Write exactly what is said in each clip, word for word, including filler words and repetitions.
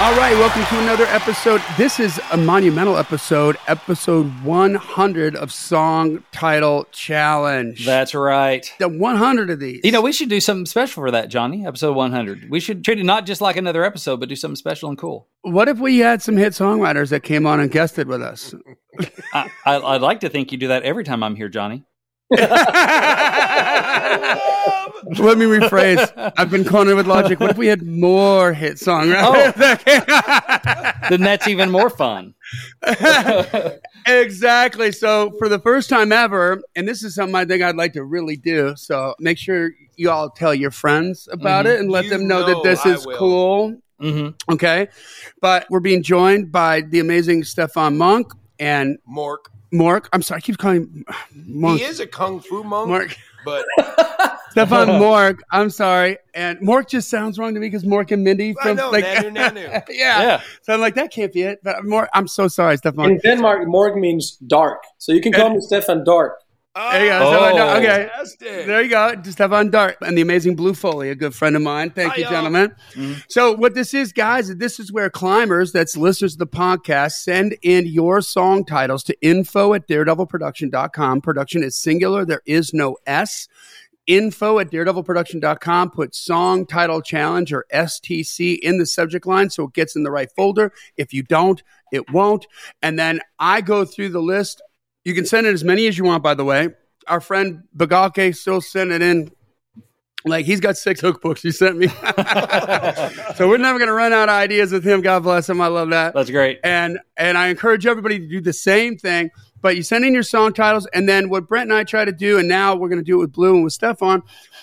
All right, welcome to another episode. This is a monumental episode, episode one hundred of Song Title Challenge. That's right. The one hundred of these. You know, we should do something special for that, Johnny, episode one hundred. We should treat it not just like another episode, but do something special and cool. What if we had some hit songwriters that came on and guested with us? I, I, I'd like to think you do that every time I'm here, Johnny. Let me rephrase. I've been calling it with logic. What if we had more hit songwriters? Oh. Then that's even more fun. Exactly. So for the first time ever, and this is something I think I'd like to really do. So make sure you all tell your friends about Mm-hmm. it and let You them know, know that this I is will. cool. Mm-hmm. Okay. But we're being joined by the amazing Stefan Monk and Mork. Mork. I'm sorry. I keep calling him Monk. He is a kung fu monk, Mork. but Stefan Mork. I'm sorry. And Mork just sounds wrong to me because Mork and Mindy I from know, like Nanu Nanu. yeah. Yeah. So I'm like, that can't be it. But Mork, I'm so sorry, Stefan. In Denmark, Morg means dark. So you can call me Stefan Dark. There you go. Oh. Stefan, okay. Fantastic. There you go. Stefan Dart and the amazing Blue Foley, a good friend of mine. Thank you, Hi, y'all. gentlemen. Mm-hmm. So what this is, guys, this is where climbers, that's listeners of the podcast, send in your song titles to info at daredevil production dot com. Production is singular. There is no S. Info at daredevil production dot com. Put song title challenge or S T C in the subject line so it gets in the right folder. If you don't, it won't. And then I go through the list. You can send in as many as you want, by the way. Our friend Bagalke still sent it in. Like, he's got six hookbooks he sent me. So we're never going to run out of ideas with him. God bless him. I love that. That's great. And and I encourage everybody to do the same thing. But you send in your song titles, and then what Brent and I try to do, and now we're going to do it with Blue and with Stefan,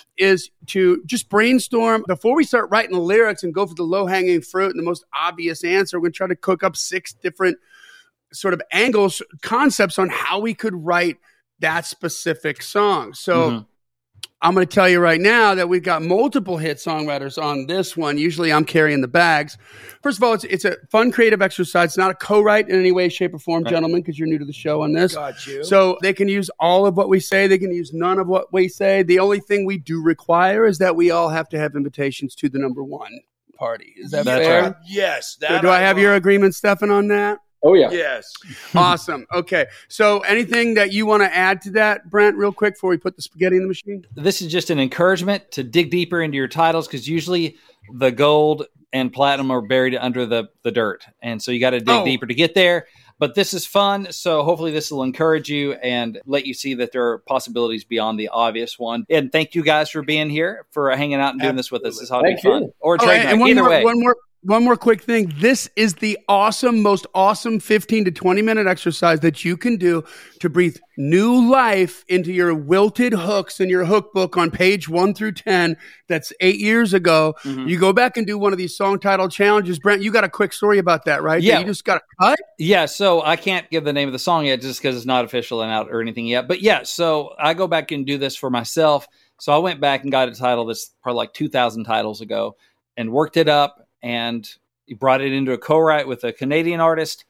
is to just brainstorm before we start writing the lyrics and go for the low-hanging fruit and the most obvious answer. We're going to try to cook up six different sort of angles, concepts on how we could write that specific song. So Mhm. I'm going to tell you right now that we've got multiple hit songwriters on this one. Usually I'm carrying the bags. First of all, it's it's a fun, creative exercise. It's not a co-write in any way, shape, or form, Right. gentlemen, because you're new to the show on this. Got you. So they can use all of what we say. They can use none of what we say. The only thing we do require is that we all have to have invitations to the number one party. Is that That's fair? right. Yes. So That do I have your want. agreement, Stefan, on that? Oh, yeah. Yes. Awesome. Okay. So anything that you want to add to that, Brent, real quick, before we put the spaghetti in the machine? This is just an encouragement to dig deeper into your titles because usually the gold and platinum are buried under the, the dirt. And so you got to dig Oh. deeper to get there. But this is fun. So hopefully this will encourage you and let you see that there are possibilities beyond the obvious one. And thank you guys for being here, for hanging out and doing this with us. This ought to be Thank you. fun. Or Oh, trade and, night. and one Either more, way. one more, one more quick thing. This is the awesome, most awesome fifteen to twenty minute exercise that you can do to breathe new life into your wilted hooks in your hook book on page one through ten. That's eight years ago. Mhm. You go back and do one of these song title challenges. Brent, you got a quick story about that, right? That Yeah. you just got to cut. Yeah, so I can't give the name of the song yet just because it's not official and out or anything yet. But yeah, so I go back and do this for myself. So I went back and got a title that's probably like two thousand titles ago and worked it up and brought it into a co-write with a Canadian artist.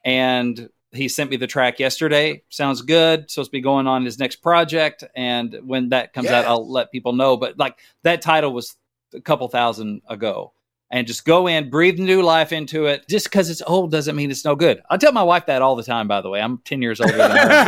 And he sent me the track yesterday. Sounds good. Supposed to be going on his next project. And when that comes out, Yes. I'll let people know. But like that title was a couple thousand ago. And just go in, breathe new life into it. Just because it's old doesn't mean it's no good. I tell my wife that all the time, by the way. I'm ten years older than her.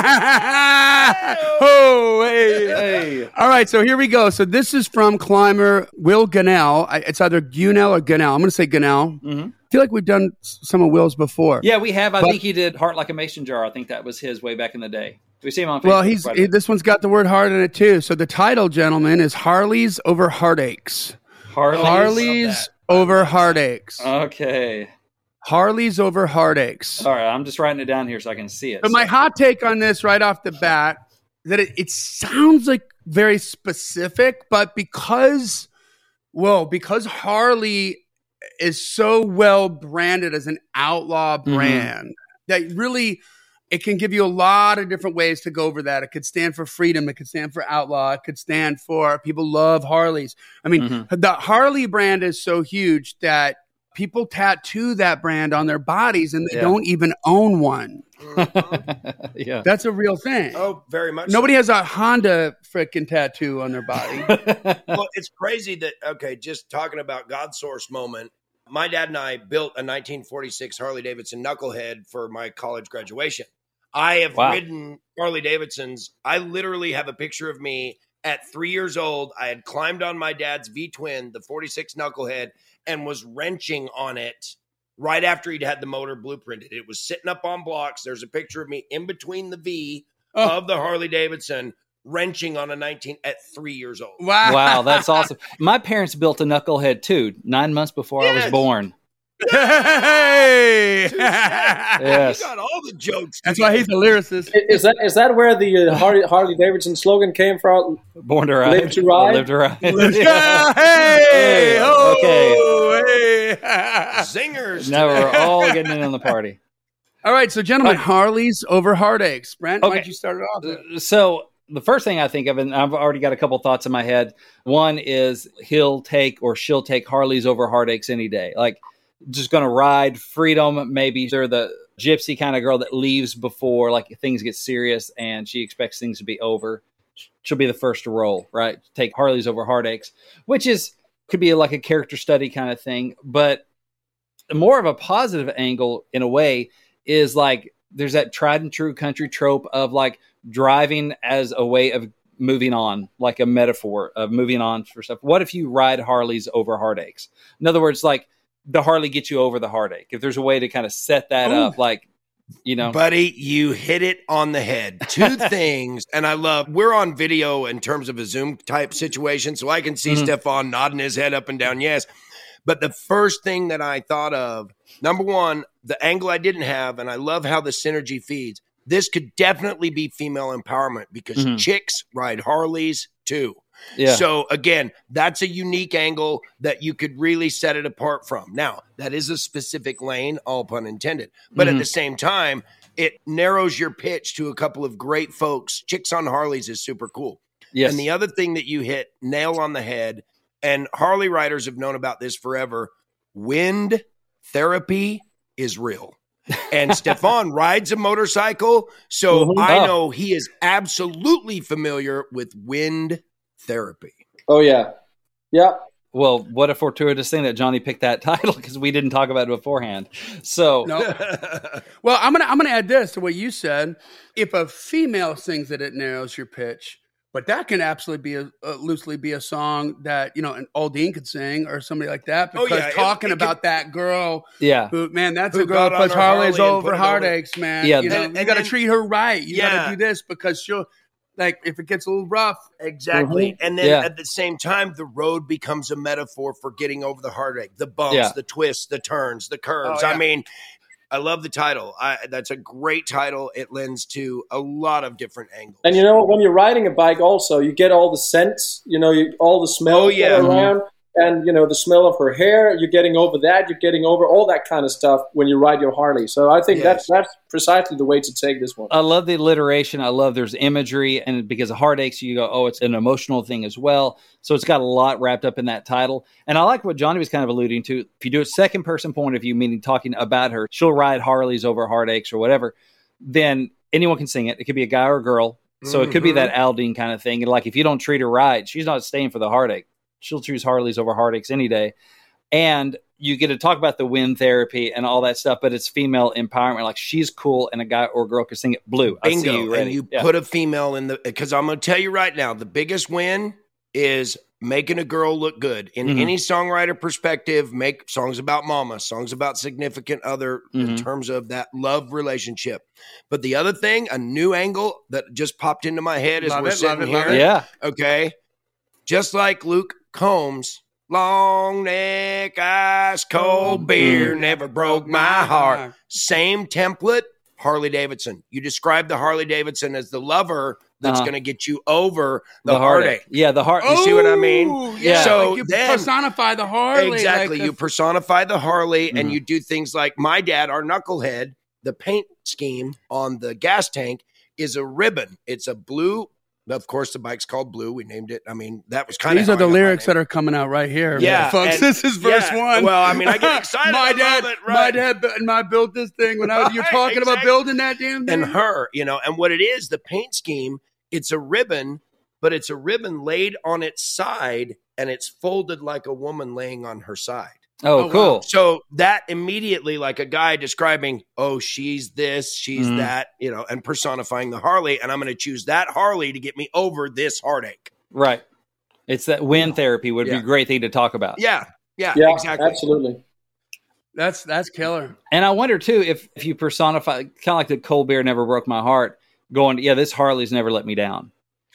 Oh, hey. Hey. All right, so here we go. So this is from climber Will Gunnell. I, it's either Gunnell or Gunnell. I'm going to say Gunnell. hmm I feel like we've done s- some of Will's before. Yeah, we have. I But- think he did Heart Like a Mason Jar. I think that was his way back in the day. We see him on Facebook. Well, he's quite a he, bit. this one's got the word heart in it too. So the title, gentlemen, is Harley's Over Heartaches. Harley's. Harley's Over Heartaches. Okay. Harley's Over Heartaches. All right. I'm just writing it down here so I can see it. But my hot take on this right off the bat that it, it sounds like very specific, but because, well, because Harley is so well branded as an outlaw Mhm. brand that really it can give you a lot of different ways to go over that. It could stand for freedom. It could stand for outlaw. It could stand for people love Harleys. I mean, Mhm. the Harley brand is so huge that people tattoo that brand on their bodies and they Yeah. don't even own one. yeah. That's a real thing. Oh, very much. Nobody has a Honda frickin' tattoo on their body. Well, it's crazy that, okay, just talking about God Source moment, my dad and I built a nineteen forty-six Harley Davidson Knucklehead for my college graduation. I have Wow. ridden Harley Davidsons. I literally have a picture of me at three years old. I had climbed on my dad's V-twin, the forty-six Knucklehead, and was wrenching on it right after he'd had the motor blueprinted. It was sitting up on blocks. There's a picture of me in between the V Oh. of the Harley Davidson wrenching on a nineteen at three years old. Wow. Wow, that's awesome. My parents built a knucklehead too, nine months before I Yes. was born. Hey. Yes. You got all the jokes. That's why he's a lyricist. Is that is that where the uh, Harley, Harley Davidson slogan came from? Born to ride. Live to ride? Live to ride. Yeah, hey, oh, hey. Zingers. Now we're all getting in on the party. All right, so gentlemen, Harleys over heartaches. Brent, why Okay. don't you start it off? So the first thing I think of, and I've already got a couple thoughts in my head. One is he'll take or she'll take Harleys over heartaches any day. Like, just going to ride freedom. Maybe they're the gypsy kind of girl that leaves before like things get serious and she expects things to be over. She'll be the first to roll, right? Take Harleys over heartaches, which is could be like a character study kind of thing. But more of a positive angle in a way is like there's that tried and true country trope of like driving as a way of moving on, like a metaphor of moving on for stuff. What if you ride Harleys over heartaches? In other words, like the Harley gets you over the heartache. If there's a way to kind of set that Ooh. up, like, you know, Buddy, you hit it on the head. Two things, and I love, we're on video in terms of a Zoom type situation, so I can see Mhm. Stefan nodding his head up and down, yes. But the first thing that I thought of, number one, the angle I didn't have, and I love how the synergy feeds. This could definitely be female empowerment because Mhm. chicks ride Harleys too. yeah. So again, that's a unique angle that you could really set it apart from. Now, that is a specific lane, all pun intended. But Mhm. at the same time, it narrows your pitch to a couple of great folks. Chicks on Harleys is super cool. yes. And the other thing that you hit nail on the head, and Harley riders have known about this forever, wind therapy is real. And Stefan rides a motorcycle, so Mhm. I Oh. know he is absolutely familiar with wind therapy. Oh yeah, yeah. Well, what a fortuitous thing that Johnny picked that title because we didn't talk about it beforehand. So, No. Well, I'm gonna I'm gonna add this to what you said. If a female sings it, it narrows your pitch. But that can absolutely be a, uh, loosely be a song that you know an Aldine could sing or somebody like that. Oh, Because yeah, it- talking it about that girl, Uh, yeah. who man, that's Who a girl got that on puts her Harleys Harley and over put it over- heartaches, man. Yeah, you know, and- you and got to then- treat her right. You got Yeah. to do this because she'll like if it gets a little rough. Exactly. And then Yeah. at the same time, the road becomes a metaphor for getting over the heartache, the bumps, Yeah. the twists, the turns, the curves. Oh, yeah. I mean, I love the title. I, that's a great title. It lends to a lot of different angles. And you know, when you're riding a bike, also you get all the scents. You know, you, all the smells Oh, yeah. that are around, and you know the smell of her hair. You're getting over that. You're getting over all that kind of stuff when you ride your Harley. So I think Yes. that's that's precisely the way to take this one. I love the alliteration. I love there's imagery, and because of heartaches, you go, oh, it's an emotional thing as well. So it's got a lot wrapped up in that title. And I like what Johnny was kind of alluding to. If you do a second person point of view, meaning talking about her, she'll ride Harleys over heartaches or whatever, then anyone can sing it. It could be a guy or a girl. So it could be Mhm. that Aldine kind of thing. And like, if you don't treat her right, she's not staying for the heartache. She'll choose Harleys over heartaches any day. And you get to talk about the wind therapy and all that stuff, but it's female empowerment. Like she's cool and a guy or girl can sing it blue. I see Bingo. you ready. And you Yeah. put a female in the, because I'm going to tell you right now, the biggest win is making a girl look good. In Mhm. any songwriter perspective, make songs about mama, songs about significant other in Mhm. terms of that love relationship. But the other thing, a new angle that just popped into my head as Love we're it, love sitting it, love here. it. yeah. Okay. Just like Luke Combs, long neck, ice cold beer never broke my heart. Same template, Harley Davidson. You describe the Harley Davidson as the lover that's Uh-huh. going to get you over the, heartache. Yeah, the heart. You see what I mean? Oh, Yeah. So like you then- personify the Harley. Exactly. like You the- personify the Harley and Mhm. you do things like my dad, our knucklehead, the paint scheme on the gas tank is a ribbon. It's a blue. Of course, the bike's called Blue. We named it. I mean, that was kind of These are the lyrics that are coming out right here. Yeah, folks. and- This is verse yeah, one. well, I mean, I get excited. my I dad, love it, my right. dad, bu- and I built this thing when I was. You're Right, talking about exactly. building that damn thing. and her, you know, and what it is, the paint scheme, it's a ribbon, but it's a ribbon laid on its side and it's folded like a woman laying on her side. Oh, Oh, cool. wow. So that immediately, like a guy describing, oh, she's this, she's Mhm. that, you know, and personifying the Harley, and I'm going to choose that Harley to get me over this heartache. Right. It's that wind therapy would be Yeah. a great thing to talk about. Yeah, yeah, Yeah, exactly. absolutely. That's that's killer. And I wonder too if if you personify kind of like the Cold Beer Never Broke My Heart, going, yeah, this Harley's never let me down.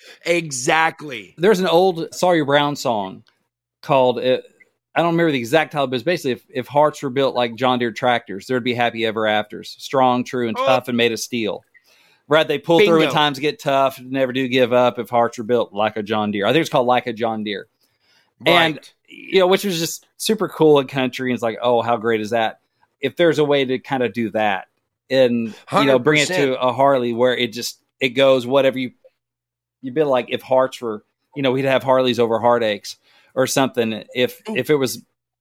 Exactly. There's an old Sawyer Brown song called, uh, I don't remember the exact title, but it's basically if, if hearts were built like John Deere tractors, there'd be happy ever afters, strong, true, and Oh. tough and made of steel. Right? They pull through Bingo. when times get tough, never do give up if hearts were built like a John Deere. I think it's called Like a John Deere. And, Right. you know, which was just super cool in country. And it's like, oh, how great is that? If there's a way to kind of do that and, you know, bring it one hundred to percent. a Harley where it just, it goes whatever you, you'd be like, if hearts were, you know, we'd have Harleys over heartaches or something. If, if it was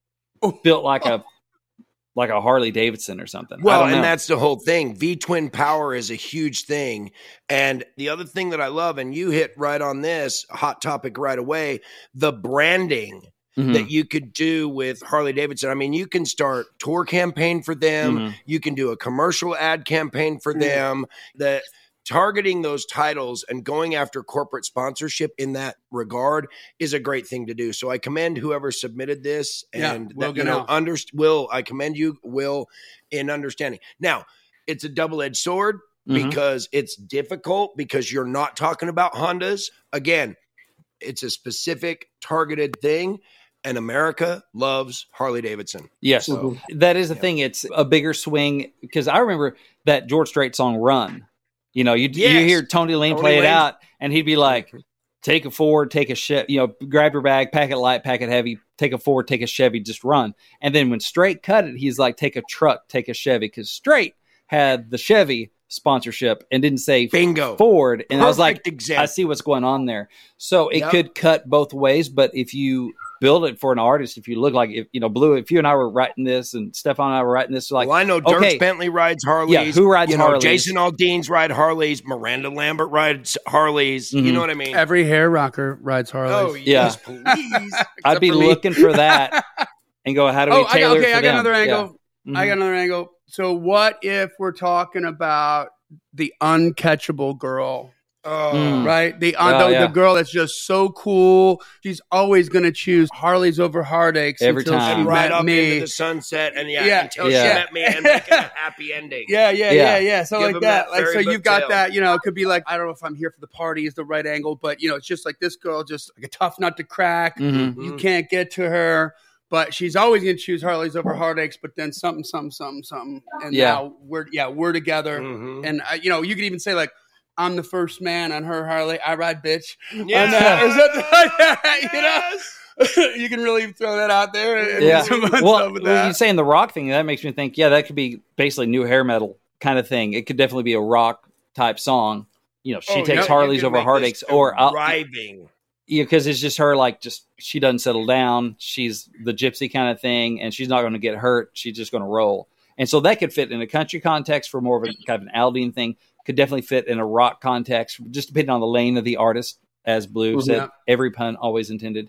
built like a, like a Harley Davidson or something. I Well, don't and know. that's the whole thing. V-twin power is a huge thing. And the other thing that I love, and you hit right on this hot topic right away, the branding Mhm. that you could do with Harley Davidson. I mean, you can start tour campaign for them. Mhm. You can do a commercial ad campaign for Mhm. them. That targeting those titles and going after corporate sponsorship in that regard is a great thing to do. So I commend whoever submitted this Yeah, and Will that, you know, Gunnell. under, Will, I commend you, Will, in understanding. Now, it's a double-edged sword Mhm. because it's difficult because you're not talking about Hondas. Again, it's a specific targeted thing. And America loves Harley Davidson. Yes, So, that is the yeah. thing. It's a bigger swing because I remember that George Strait song "Run." You know, you Yes. you hear Tony Lane Tony play it Lane. out, and he'd be like, "Take a Ford, take a Chevy. You know, grab your bag, pack it light, pack it heavy. Take a Ford, take a Chevy, just run." And then when Strait cut it, he's like, "Take a truck, take a Chevy," because Strait had the Chevy sponsorship and didn't say bingo. Ford. And I was like, Perfect example. I see what's going on there. So it Yep. could cut both ways, but if you build it for an artist, if you look like, if you know, Blue, if you and I were writing this and Stefan and I were writing this, like, well, I know Dirk okay. Bentley rides Harleys. Yeah, who rides you know, Harleys? Jason Aldean's ride Harleys. Miranda Lambert rides Harleys. Mhm. You know what I mean? Every hair rocker rides Oh, Harleys. yes, please. I'd be for me. looking for that and go, how do we Oh, I tailor got, it okay, for I got them? another angle. Yeah. Mhm. I got another angle. So, what if we're talking about the uncatchable girl, Oh, Mm. right? The, Oh, the, yeah. the girl that's just so cool. She's always going to choose Harleys over heartaches Every until time. she and ride met up me. into the sunset, and yeah, Yeah. until Yeah. she met me and make it a happy ending. Yeah, yeah, Yeah. yeah, yeah. So Give like them that. that Like so fairy you've book got tale. that, you know, it could be like, I don't know if I'm here for the party is the right angle, but you know, it's just like this girl just like a tough nut to crack. Mhm. You Mhm. can't get to her, but she's always gonna choose Harleys over heartaches, but then something, something, something, something. And Yeah. now we're yeah, we're together. Mhm. And uh, you know, you could even say like, I'm the first man on her Harley. I ride bitch. Yeah. On that, or something like that, you know? Yes. You can really throw that out there and Yeah. do some fun Well, stuff with when that. you're saying the rock thing, that makes me think, yeah, that could be basically new hair metal kind of thing. It could definitely be a rock type song. You know, she Oh, takes yeah, Harleys you can over make heartaches, this or I'll, driving. yeah, because it's just her, like, just she doesn't settle down. She's the gypsy kind of thing, and she's not going to get hurt. She's just going to roll. And so that could fit in a country context for more of a kind of an Aldine thing. Could definitely fit in a rock context, just depending on the lane of the artist. As Blue said, Yeah. every pun always intended.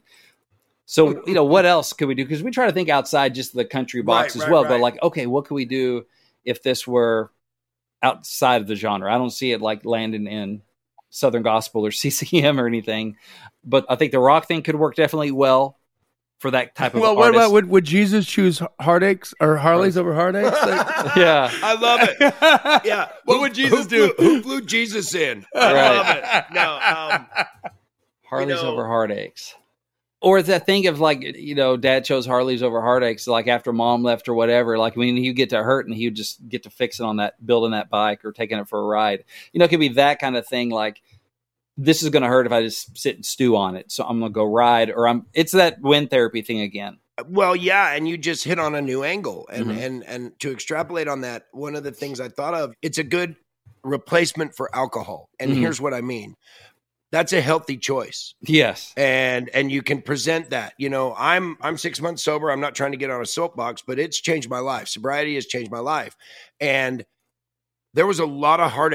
So, you know, what else could we do? Because we try to think outside just the country box Right, as right, well. right. Go like, okay, what could we do if this were outside of the genre? I don't see it like landing in Southern Gospel or C C M or anything. But I think the rock thing could work definitely well for that type of Well, what artist. about would, would Jesus choose heartaches or Harleys over heartaches? Like- Yeah. I love it. Yeah. What Who- would Jesus who do? Flew, who flew Jesus in? I Right. love it. No, um, Harleys know- over heartaches. Or that thing of like, you know, dad chose Harleys over heartaches, like after mom left or whatever, like when you get to hurt and he would just get to fixing on that, building that bike or taking it for a ride. You know, it could be that kind of thing. Like, this is going to hurt if I just sit and stew on it. So I'm going to go ride, or I'm, it's that wind therapy thing again. well, yeah, and you just hit on a new angle, and Mhm. and and to extrapolate on that, one of the things I thought of, it's a good replacement for alcohol, and Mhm. here's what I mean: that's a healthy choice, Yes. and and you can present that. You know, I'm I'm six months sober. I'm not trying to get on a soapbox, but it's changed my life. Sobriety has changed my life, and there was a lot of heartache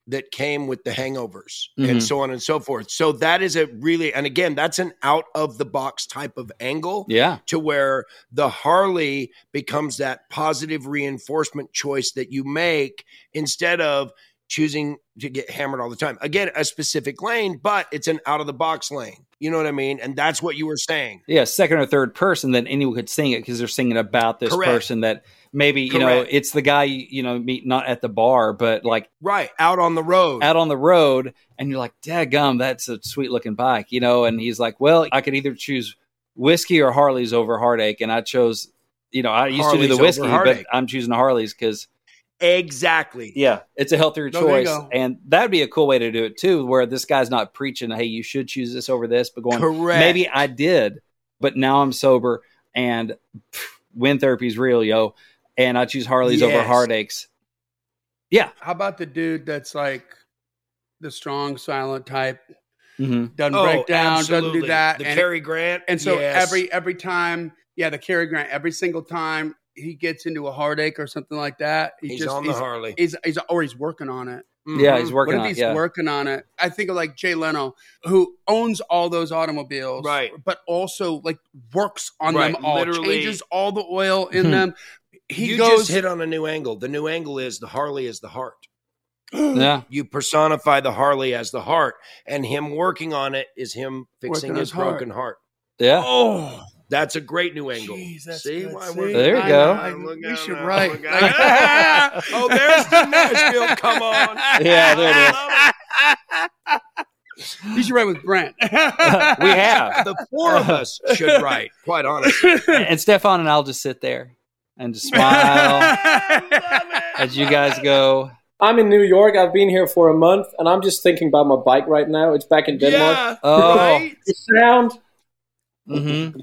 that came with the hangovers Mhm. and so on and so forth. So that is a really, and again, that's an out of the box type of angle Yeah. to where the Harley becomes that positive reinforcement choice that you make instead of choosing to get hammered all the time. Again, a specific lane, but it's an out of the box lane. You know what I mean? And that's what you were saying. Yeah, second or third person, then anyone could sing it because they're singing about this Correct. person that maybe, you know, Correct. it's the guy, you you know, meet not at the bar, but like Right. Out on the road. out on the road, and you're like, daggum, that's a sweet looking bike, you know? And he's like, well, I could either choose whiskey or Harleys over Heartache. And I chose, you know, I used to do Harleys the over whiskey, but Heartache. I'm choosing the Harleys because, Exactly. yeah, it's a healthier Oh, there you choice. go. And that'd be a cool way to do it too, where this guy's not preaching, hey, you should choose this over this, but going, Correct. maybe I did, but now I'm sober and pff, wind therapy's real, yo. And I choose Harleys over Yes. Heartaches. Yeah. How about the dude that's like the strong, silent type? hmm Doesn't Oh, break down, doesn't absolutely. do that. The and, Cary Grant. and so yes. every every time, yeah, the Cary Grant, every single time he gets into a heartache or something like that, he he's just on the he's, Harley. he's, he's or he's working on it. Yeah, he's Mhm. working What if on he's it. Yeah. working on it? I think of like Jay Leno, who owns all those automobiles, Right. But also like works on Right, them all, literally. changes all the oil in Mhm. them. He you goes, just hit on a new angle. The new angle is the Harley is the heart. Yeah. You personify the Harley as the heart, and him working on it is him fixing Working his his heart. broken heart. Yeah. oh, That's a great new angle. Jeez, that's See good. why See? we're There you I go. know. I- Look we out should now, write. look out. Oh, there's the Nashville. Come on. Yeah, there it is. I love You should write with Brent. We have. it. The four of us should write, quite honestly. And Stefan and I'll just sit there and just smile as you guys go. I'm in New York. I've been here for a month, and I'm just thinking about my bike right now. It's back in Denmark. Yeah. Oh. Right? The sound. hmm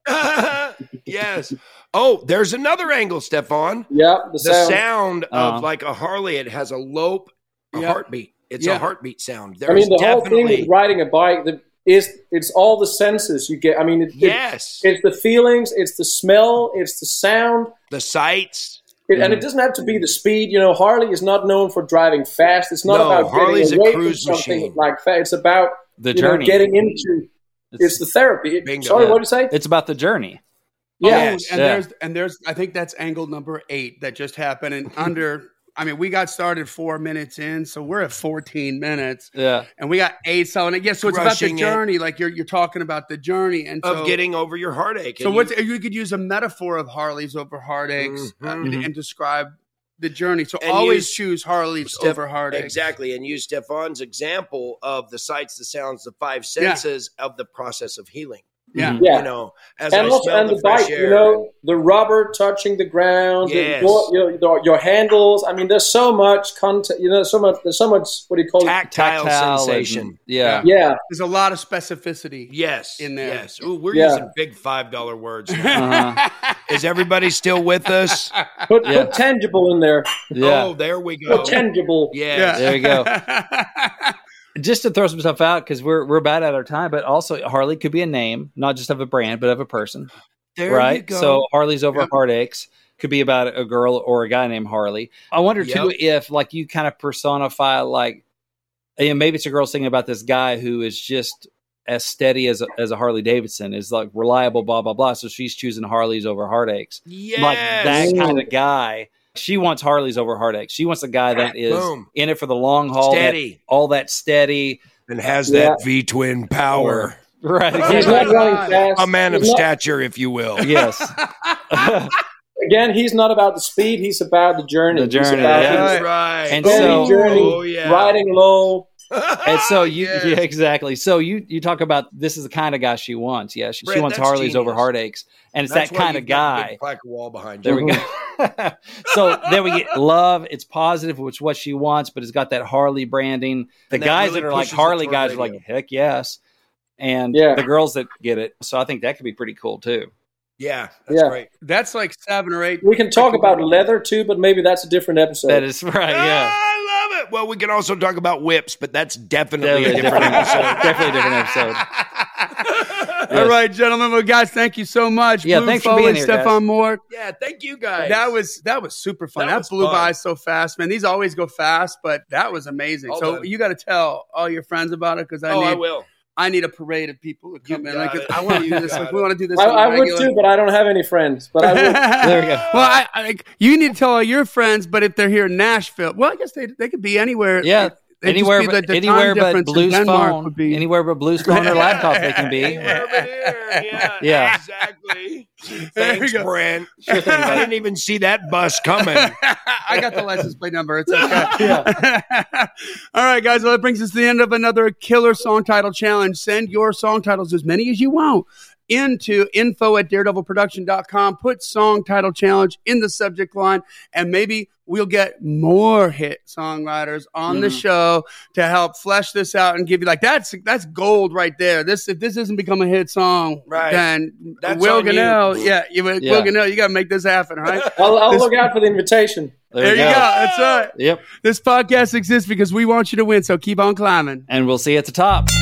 Yes. Oh, there's another angle, Stefan. Yeah, the, The sound. sound Uh-huh. of like a Harley, it has a lope, a Yeah. heartbeat. It's Yeah. a heartbeat sound. I There's mean, the whole thing definitely with riding a bike the, is it's all the senses you get. I mean, it, it- yes, it's the feelings, it's the smell, it's the sound. the sights. It, And it doesn't have to be the speed. You know, Harley is not known for driving fast. It's not No, about Harley's a getting away cruise from something machine. like that. It's about The you know, journey. getting into. It's, It's, the therapy. It- Bingo. sorry, Yeah. what did you say? it's about the journey. Oh, Yes. and Yeah. there's and there's I think that's angle number eight that just happened in under. I mean, we got started four minutes in, so we're at fourteen minutes, Yeah. and we got eight selling it. Yeah, so it's about the Crushing it. journey. Like you're you're talking about the journey, and Of so, getting over your heartache. So And what's you- you could use a metaphor of Harleys over heartaches uh, Mhm. and, and describe the journey. So And always use choose Harleys Steph- over heartaches. exactly, and use Stefan's example of the sights, the sounds, the five senses of the process of healing. Yeah. Mhm. Yeah. You know, as And I also, smell and the, the fresh bike, air. you know, the rubber touching the ground, Yes. the, your, your, your handles. I mean, there's so much content. You know, so much. There's so much. What do you call it? tactile, Tactile sensation. and- yeah. Yeah, There's a lot of specificity. Yes, In there. Yes. Ooh, we're Yeah. using big five dollar words. now. Uh-huh. Is everybody still with us? put, Yeah. put tangible in there. Yeah. Oh, there we go. Put tangible. Yes. There you go. Just to throw some stuff out because we're we're about at our time, but also Harley could be a name, not just of a brand, but of a person, There right? you go. So Harley's over Yep. heartaches could be about a girl or a guy named Harley. I wonder too Yep. if like you kind of personify like, and maybe it's a girl singing about this guy who is just as steady as a, as a Harley Davidson, is like reliable, blah blah blah. So she's choosing Harleys over heartaches, yes. like that kind of guy. She wants Harleys over heartaches. She wants a guy that is Boom. in it for the long haul, that- Steady. all that steady. And has Yeah. that V twin power. Right. He's Exactly. not running God. fast. A man of He's not- stature, if you will. Yes. Again, he's not about the speed. He's about the journey. The journey, He's about yeah. That's right. And steady so- journey, Oh, yeah. riding low. And so you, Yes. yeah, exactly. So you you talk about this is the kind of guy she wants. Yeah, she, she Brett, wants that's Harleys over genius. heartaches, and it's That's that why kind of you've got the guy. big plaque wall behind There you. we go. So then we get love. It's positive, which is what she wants, but it's got that Harley branding. The And that guys really that are like pushes it Harley toward guys are radio. like, heck yes. And Yeah. the girls that get it. So I think that could be pretty cool too. Yeah, that's Yeah. great. That's like seven or eight. We can talk about leather too, but maybe that's a different episode. That is right. Yeah. Ah, I love it. Well, we can also talk about whips, but that's definitely Definitely a different episode. Definitely a different episode. All right, gentlemen. Well, guys, thank you so much. Yeah, Blue thanks for Foe being and here, Stefan guys. Moore. Yeah, thank you guys. That was that was super fun. That That, was blew fun. by so fast, man. These always go fast, but that was amazing. All so done. you got to tell all your friends about it because I oh, need I will. I need a parade of people to come You in. got Like, it. I want to do this. You Like, got we it. want to do this. I, on I would regular. too, but I don't have any friends. But I would. There we go. Well, I, I, like, you need to tell all your friends, but if they're here in Nashville, well, I guess they they could be anywhere. Yeah. They'd just Anywhere, be but, the- the time anywhere but difference in Blue's Denmark phone. would be- Anywhere but Blue's phone or laptop they can be. Anywhere but here. Yeah, Yeah. exactly. There Thanks, you go. Brent. Sure thing, I buddy. didn't even see that bus coming. I got the license plate number. It's okay. All right, guys. Well, that brings us to the end of another killer song title challenge. Send your song titles, as many as you want, into info at daredevil production dot com. Put song title challenge in the subject line, and maybe we'll get more hit songwriters on the Mhm. show to help flesh this out and give you like that's that's gold right there. This if this doesn't become a hit song, Right. then That's Will on you. Ganell, yeah, you, Will Yeah. Ganell, you got to make this happen, right? I'll, I'll This- look out for the invitation. There, There you go. That's right. Yep. This podcast exists because we want you to win. So keep on climbing. And we'll see you at the top.